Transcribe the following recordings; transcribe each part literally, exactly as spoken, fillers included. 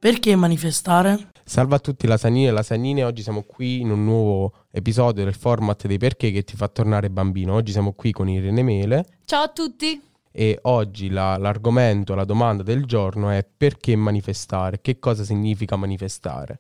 Perché manifestare? Salve a tutti lasagnini e lasagnine, oggi siamo qui in un nuovo episodio del format dei perché che ti fa tornare bambino. Oggi siamo qui con Irene Mele. Ciao a tutti! E oggi la, l'argomento, la domanda del giorno è: perché manifestare? Che cosa significa manifestare?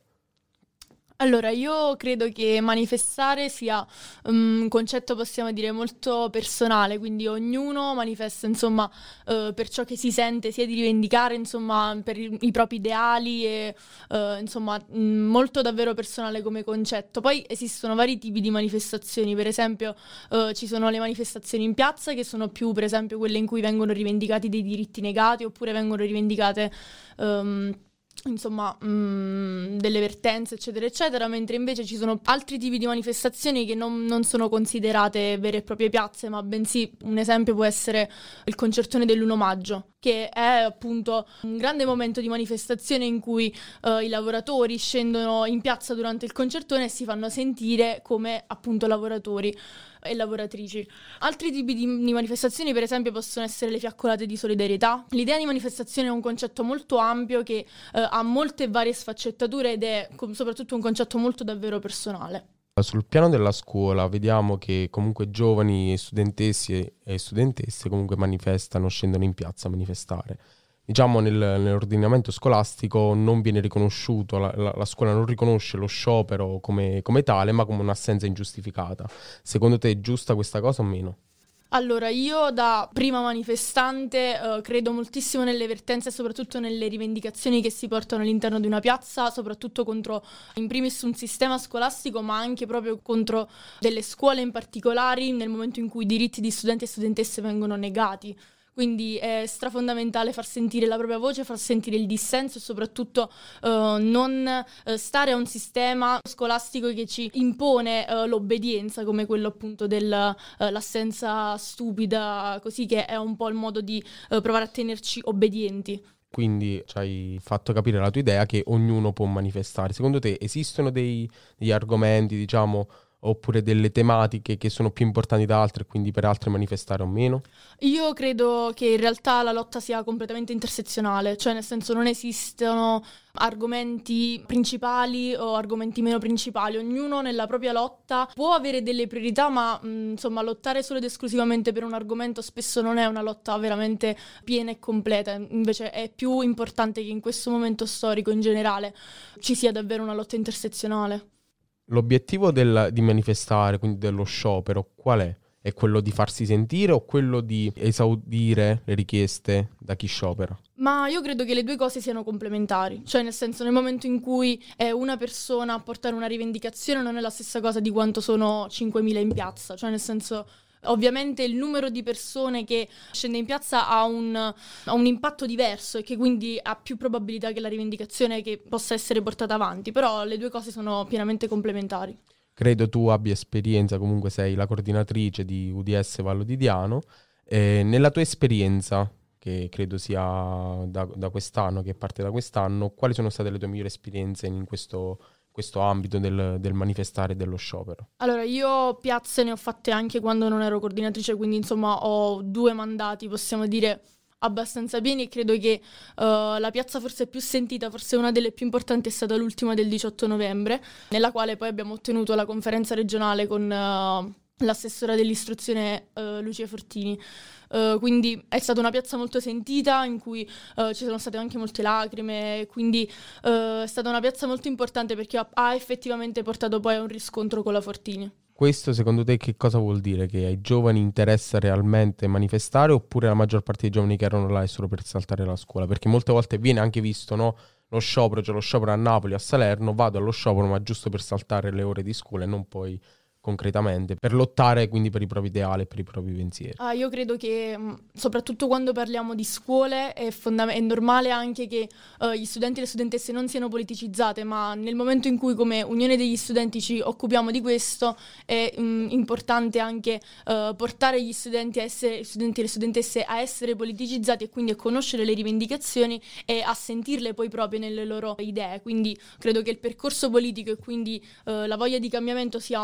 Allora, io credo che manifestare sia um, un concetto, possiamo dire, molto personale, quindi ognuno manifesta, insomma, uh, per ciò che si sente, sia di rivendicare, insomma, per i, i propri ideali e, uh, insomma, mh, molto davvero personale come concetto. Poi esistono vari tipi di manifestazioni, per esempio uh, ci sono le manifestazioni in piazza, che sono più, per esempio, quelle in cui vengono rivendicati dei diritti negati, oppure vengono rivendicate... Um, insomma mh, delle vertenze eccetera eccetera, mentre invece ci sono altri tipi di manifestazioni che non, non sono considerate vere e proprie piazze, ma bensì un esempio può essere il concertone dell'primo maggio, che è appunto un grande momento di manifestazione in cui uh, i lavoratori scendono in piazza durante il concertone e si fanno sentire come appunto lavoratori e lavoratrici. Altri tipi di, di manifestazioni, per esempio, possono essere le fiaccolate di solidarietà. L'idea di manifestazione è un concetto molto ampio che uh, ha molte varie sfaccettature ed è com- soprattutto un concetto molto davvero personale. Sul piano della scuola vediamo che comunque giovani e studentessi e studentesse comunque manifestano, scendono in piazza a manifestare. Diciamo nel, nell'ordinamento scolastico non viene riconosciuto, la, la, la scuola non riconosce lo sciopero come, come tale, ma come un'assenza ingiustificata. Secondo te è giusta questa cosa o meno? Allora, io da prima manifestante uh, credo moltissimo nelle vertenze e soprattutto nelle rivendicazioni che si portano all'interno di una piazza, soprattutto contro in primis un sistema scolastico, ma anche proprio contro delle scuole in particolare, nel momento in cui i diritti di studenti e studentesse vengono negati. Quindi è strafondamentale far sentire la propria voce, far sentire il dissenso e soprattutto uh, non uh, stare a un sistema scolastico che ci impone uh, l'obbedienza, come quello appunto dell'assenza uh, stupida, così, che è un po' il modo di uh, provare a tenerci obbedienti. Quindi ci hai fatto capire la tua idea che ognuno può manifestare. Secondo te esistono dei, degli argomenti, diciamo, oppure delle tematiche che sono più importanti da altre e quindi per altre manifestare o meno? Io credo che in realtà la lotta sia completamente intersezionale, cioè nel senso non esistono argomenti principali o argomenti meno principali, ognuno nella propria lotta può avere delle priorità, ma mh, insomma lottare solo ed esclusivamente per un argomento spesso non è una lotta veramente piena e completa, invece è più importante che in questo momento storico in generale ci sia davvero una lotta intersezionale. L'obiettivo del, di manifestare, quindi dello sciopero, qual è? È quello di farsi sentire o quello di esaudire le richieste da chi sciopera? Ma io credo che le due cose siano complementari, cioè nel senso nel momento in cui è una persona a portare una rivendicazione non è la stessa cosa di quanto sono cinquemila in piazza, cioè nel senso... Ovviamente il numero di persone che scende in piazza ha un, ha un impatto diverso e che quindi ha più probabilità che la rivendicazione che possa essere portata avanti, però le due cose sono pienamente complementari. Credo tu abbia esperienza, comunque sei la coordinatrice di U D S Vallo di Diano. Eh, nella tua esperienza, che credo sia da, da quest'anno, che parte da quest'anno, quali sono state le tue migliori esperienze in questo questo ambito del, del manifestare e dello sciopero? Allora, io piazze ne ho fatte anche quando non ero coordinatrice, quindi insomma ho due mandati, possiamo dire, abbastanza pieni, e credo che uh, la piazza forse più sentita, forse una delle più importanti, è stata l'ultima del diciotto novembre, nella quale poi abbiamo ottenuto la conferenza regionale con uh, l'assessora dell'istruzione uh, Lucia Fortini. Uh, quindi è stata una piazza molto sentita in cui uh, ci sono state anche molte lacrime, quindi uh, è stata una piazza molto importante perché ha, ha effettivamente portato poi a un riscontro con la Fortini. Questo secondo te che cosa vuol dire? Che ai giovani interessa realmente manifestare, oppure la maggior parte dei giovani che erano là è solo per saltare la scuola? Perché molte volte viene anche visto, no? Lo sciopero, c'è lo sciopero a Napoli, a Salerno, vado allo sciopero ma giusto per saltare le ore di scuola e non poi concretamente, per lottare quindi per i propri ideali e per i propri pensieri. Ah, io credo che soprattutto quando parliamo di scuole è, fondam- è normale anche che uh, gli studenti e le studentesse non siano politicizzate, ma nel momento in cui come Unione degli Studenti ci occupiamo di questo è um, importante anche uh, portare gli studenti, a essere, gli studenti e le studentesse a essere politicizzati e quindi a conoscere le rivendicazioni e a sentirle poi proprio nelle loro idee. Quindi credo che il percorso politico e quindi uh, la voglia di cambiamento sia um,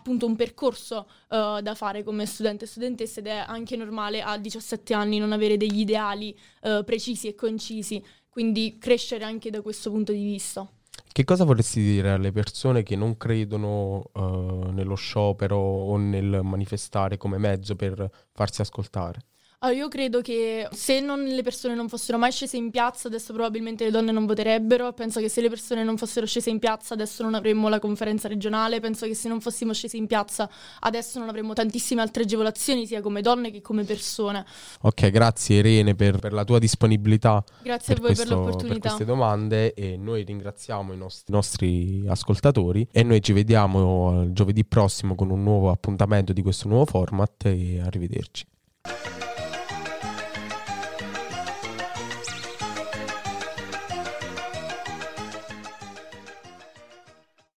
appunto un percorso uh, da fare come studente e studentessa, ed è anche normale a diciassette anni non avere degli ideali uh, precisi e concisi, quindi crescere anche da questo punto di vista. Che cosa vorresti dire alle persone che non credono uh, nello sciopero o nel manifestare come mezzo per farsi ascoltare? Allora, io credo che se non, le persone non fossero mai scese in piazza, adesso probabilmente le donne non voterebbero. Penso che se le persone non fossero scese in piazza, adesso non avremmo la conferenza regionale. Penso che se non fossimo scesi in piazza, adesso non avremmo tantissime altre agevolazioni, sia come donne che come persone. Ok, grazie Irene per, per la tua disponibilità. Grazie a voi questo, per l'opportunità. Per queste domande, e noi ringraziamo i nostri, i nostri ascoltatori, e noi ci vediamo giovedì prossimo con un nuovo appuntamento di questo nuovo format, e arrivederci.